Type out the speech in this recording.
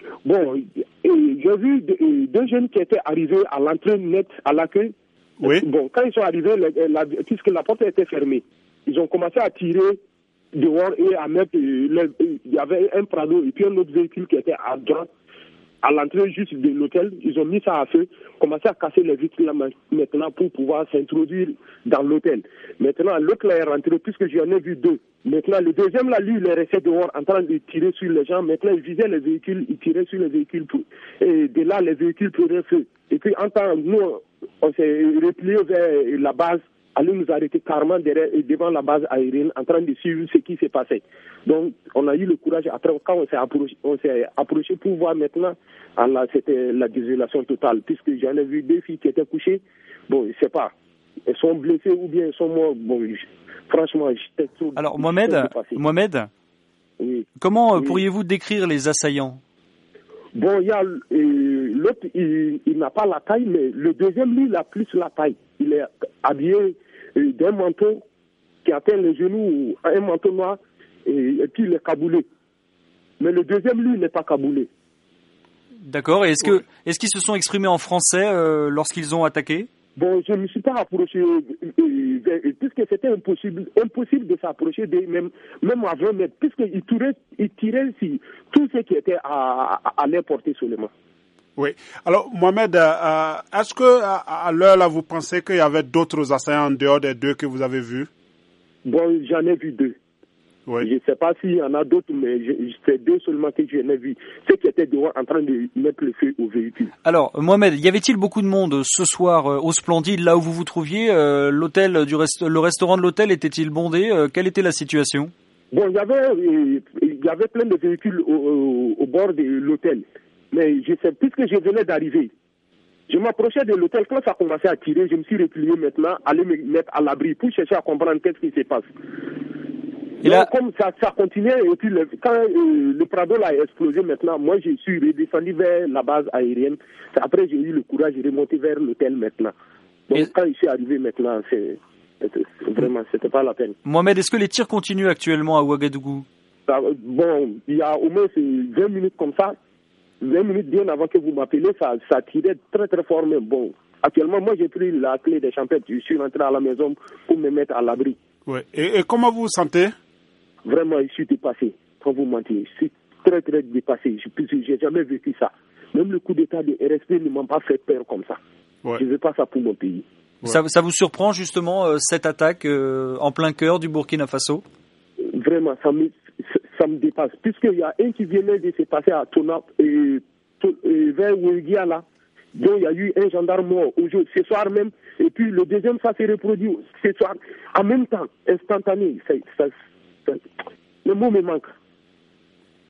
Bon, j'ai vu deux jeunes qui étaient arrivés à l'entrée nette, à l'accueil. Oui. Bon, quand ils sont arrivés, puisque la porte était fermée, ils ont commencé à tirer dehors et à mettre... il y avait un Prado et puis un autre véhicule qui était à droite, à l'entrée juste de l'hôtel. Ils ont mis ça à feu, commencé à casser les vitres là maintenant pour pouvoir s'introduire dans l'hôtel. Maintenant, l'autre là est rentré, puisque j'en ai vu deux. Maintenant, le deuxième là, lui, il est resté dehors en train de tirer sur les gens. Maintenant, il visait les véhicules, il tirait sur les véhicules. Et de là, les véhicules prenaient feu. Et puis, nous, on s'est replié vers la base, aller nous arrêter carrément devant la base aérienne en train de suivre ce qui s'est passé. Donc, on a eu le courage, après, quand on s'est approché pour voir maintenant, c'était la désolation totale, puisque j'en ai vu deux filles qui étaient couchées. Bon, je sais pas, elles sont blessées ou bien elles sont mortes. Bon, franchement, j'étais trop... Alors, Mohamed, oui. Comment pourriez-vous décrire les assaillants? Bon, il y a l'autre, il n'a pas la taille, mais le deuxième, lui, il a plus la taille. Il est habillé d'un manteau qui atteint les genoux, un manteau noir, et puis il est caboulé. Mais le deuxième, lui, il n'est pas caboulé. D'accord. Et est-ce qu'ils se sont exprimés en français lorsqu'ils ont attaqué? Bon, je ne me suis pas approché, puisque c'était impossible de s'approcher même à 20 mètres, puisqu'il tirait sur tout ce qui était à leur portée seulement. Oui. Alors, Mohamed, est-ce que à l'heure là, vous pensez qu'il y avait d'autres assaillants en dehors des deux que vous avez vus? Bon, j'en ai vu deux. Oui. Je ne sais pas s'il y en a d'autres, mais c'est deux seulement que j'en ai vu. Ceux qui étaient dehors en train de mettre le feu au véhicule. Alors, Mohamed, y avait-il beaucoup de monde ce soir au Splendide, là où vous vous trouviez? Le restaurant de l'hôtel était-il bondé? Quelle était la situation? Bon, il y avait plein de véhicules au bord de l'hôtel. Mais je sais, puisque je venais d'arriver, je m'approchais de l'hôtel. Quand ça commençait à tirer, je me suis replié maintenant, aller me mettre à l'abri pour chercher à comprendre qu'est-ce qui se passe. Et là, comme ça continuait, et puis quand le Prado a explosé maintenant, moi je suis redescendu vers la base aérienne. Après j'ai eu le courage de remonter vers l'hôtel maintenant. Donc quand je suis arrivé maintenant, c'était pas la peine. Mohamed, est-ce que les tirs continuent actuellement à Ouagadougou? Bon, il y a au moins 20 minutes comme ça. 20 minutes bien avant que vous m'appelez, ça tirait très très fort. Mais bon, actuellement, moi j'ai pris la clé des champettes. Je suis rentré à la maison pour me mettre à l'abri. Oui. Et comment vous vous sentez? Vraiment, je suis dépassé. Quand vous mentez, je suis très très dépassé. Je n'ai jamais vécu ça. Même le coup d'état de RSP ne m'a pas fait peur comme ça. Ouais. Je ne veux pas ça pour mon pays. Ouais. Ça vous surprend justement cette attaque en plein cœur du Burkina Faso? Vraiment, ça me dépasse. Puisqu'il y a un qui venait de se passer à Tona, vers Ouéguia là, dont il y a eu un gendarme mort ce soir même, et puis le deuxième, ça s'est reproduit ce soir, en même temps, instantané. Le mot me manque.